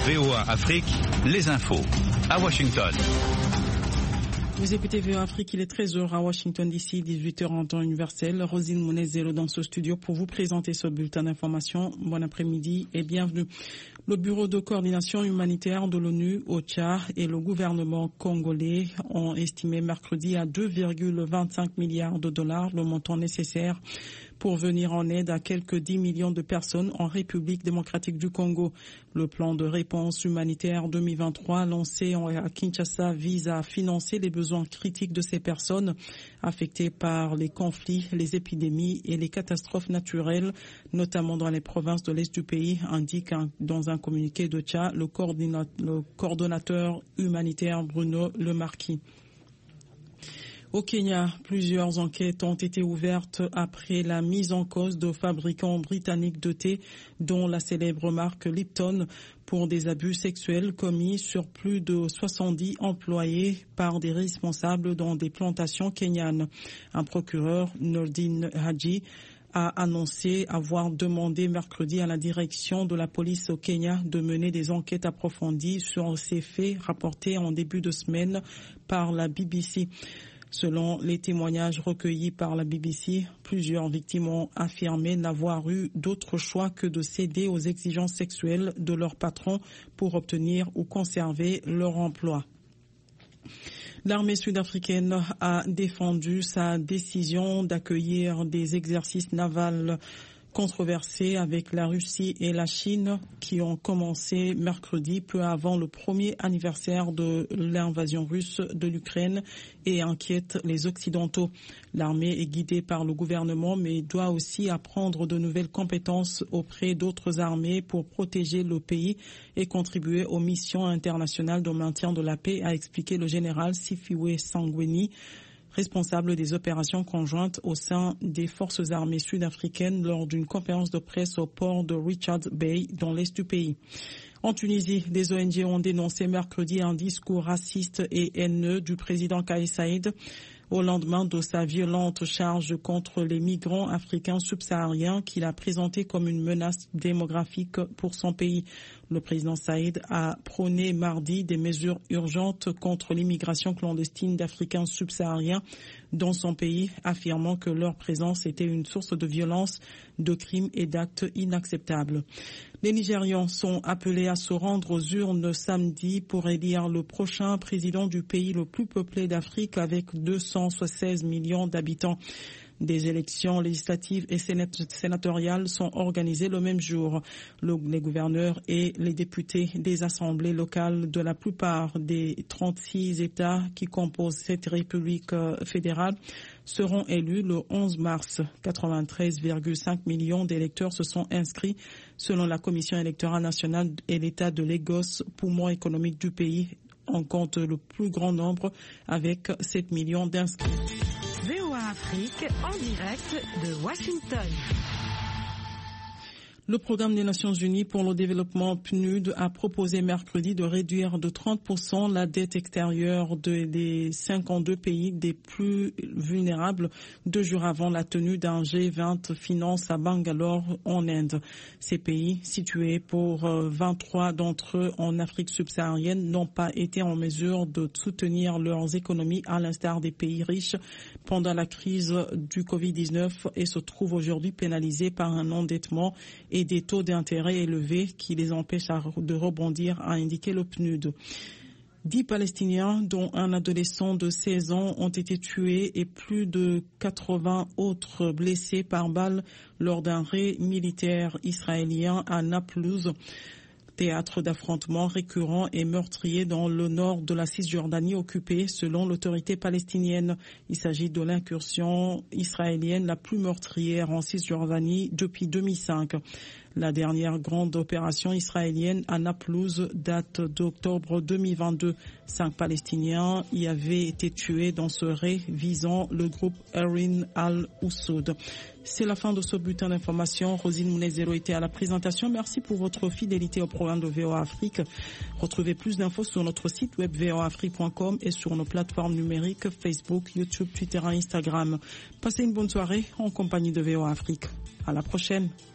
VOA Afrique, les infos à Washington. Vous écoutez VOA Afrique, il est 13h à Washington DC, 18h en temps universel. Rosine Mounez-Zelo dans ce studio pour vous présenter ce bulletin d'information. Bon après-midi et bienvenue. Le Bureau de coordination humanitaire de l'ONU, OCHA, et le gouvernement congolais ont estimé mercredi à 2,25 milliards de dollars le montant nécessaire pour venir en aide à quelques 10 millions de personnes en République démocratique du Congo. Le plan de réponse humanitaire 2023 lancé à Kinshasa vise à financer les besoins critiques de ces personnes affectées par les conflits, les épidémies et les catastrophes naturelles, notamment dans les provinces de l'Est du pays, indique dans un communiqué de OCHA le coordonnateur humanitaire Bruno Lemarquis. Au Kenya, plusieurs enquêtes ont été ouvertes après la mise en cause de fabricants britanniques de thé, dont la célèbre marque Lipton, pour des abus sexuels commis sur plus de 70 employés par des responsables dans des plantations kenyanes. Un procureur, Nordin Haji, a annoncé avoir demandé mercredi à la direction de la police au Kenya de mener des enquêtes approfondies sur ces faits rapportés en début de semaine par la BBC. Selon les témoignages recueillis par la BBC, plusieurs victimes ont affirmé n'avoir eu d'autre choix que de céder aux exigences sexuelles de leur patron pour obtenir ou conserver leur emploi. L'armée sud-africaine a défendu sa décision d'accueillir des exercices navals controversés avec la Russie et la Chine qui ont commencé mercredi peu avant le premier anniversaire de l'invasion russe de l'Ukraine et inquiète les Occidentaux. L'armée est guidée par le gouvernement mais doit aussi apprendre de nouvelles compétences auprès d'autres armées pour protéger le pays et contribuer aux missions internationales de maintien de la paix, a expliqué le général Sifiwe Sangweni, responsable des opérations conjointes au sein des forces armées sud-africaines lors d'une conférence de presse au port de Richards Bay dans l'est du pays. En Tunisie, des ONG ont dénoncé mercredi un discours raciste et haineux du président Kais Saied au lendemain de sa violente charge contre les migrants africains subsahariens qu'il a présenté comme une menace démographique pour son pays. Le président Saïd a prôné mardi des mesures urgentes contre l'immigration clandestine d'Africains subsahariens dans son pays, affirmant que leur présence était une source de violence, de crimes et d'actes inacceptables. Les Nigérians sont appelés à se rendre aux urnes samedi pour élire le prochain président du pays le plus peuplé d'Afrique avec 216 millions d'habitants. Des élections législatives et sénatoriales sont organisées le même jour. Les gouverneurs et les députés des assemblées locales de la plupart des 36 États qui composent cette République fédérale seront élus le 11 mars. 93,5 millions d'électeurs se sont inscrits selon la Commission électorale nationale et l'État de Lagos, poumon économique du pays. On compte le plus grand nombre avec 7 millions d'inscrits. VOA Afrique en direct de Washington. Le programme des Nations Unies pour le développement PNUD a proposé mercredi de réduire de 30% la dette extérieure des 52 pays des plus vulnérables 2 jours avant la tenue d'un G20 Finance à Bangalore en Inde. Ces pays, situés pour 23 d'entre eux en Afrique subsaharienne, n'ont pas été en mesure de soutenir leurs économies à l'instar des pays riches pendant la crise du Covid-19 et se trouvent aujourd'hui pénalisés par un endettement et des taux d'intérêt élevés qui les empêchent de rebondir, a indiqué le PNUD. 10 Palestiniens, dont un adolescent de 16 ans, ont été tués et plus de 80 autres blessés par balle lors d'un raid militaire israélien à Naplouse, théâtre d'affrontements récurrents et meurtriers dans le nord de la Cisjordanie occupée, selon l'autorité palestinienne. Il s'agit de l'incursion israélienne la plus meurtrière en Cisjordanie depuis 2005. La dernière grande opération israélienne à Naplouse date d'octobre 2022. 5 Palestiniens y avaient été tués dans ce raid visant le groupe Erin al-Ussoud. C'est la fin de ce bulletin d'information. Rosine Mounez-Zelo était à la présentation. Merci pour votre fidélité au programme de VOA Afrique. Retrouvez plus d'infos sur notre site web voaafrique.com et sur nos plateformes numériques Facebook, YouTube, Twitter et Instagram. Passez une bonne soirée en compagnie de VOA Afrique. À la prochaine.